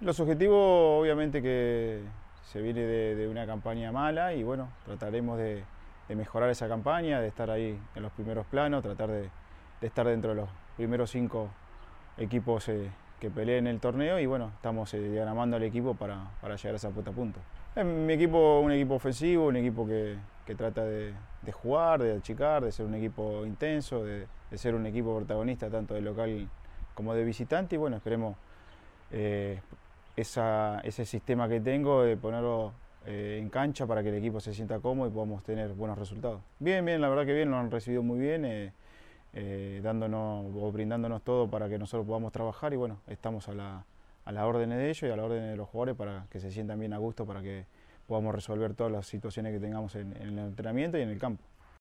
Los objetivos, obviamente que se viene de una campaña mala y bueno, trataremos de mejorar esa campaña, de estar ahí en los primeros planos, tratar de estar dentro de los primeros 5 equipos que peleen el torneo y bueno, estamos diagramando al equipo para llegar a esa puesta a punto. Mi equipo es un equipo ofensivo, un equipo que trata de jugar, de achicar, de ser un equipo intenso, de ser un equipo protagonista tanto de local como de visitante y bueno, esperemos eh, ese sistema que tengo de ponerlo en cancha para que el equipo se sienta cómodo y podamos tener buenos resultados. Bien, bien, la verdad que bien, lo han recibido muy bien, dándonos o brindándonos todo para que nosotros podamos trabajar y bueno, estamos a la orden de ellos y a la orden de los jugadores para que se sientan bien a gusto, para que podamos resolver todas las situaciones que tengamos en el entrenamiento y en el campo.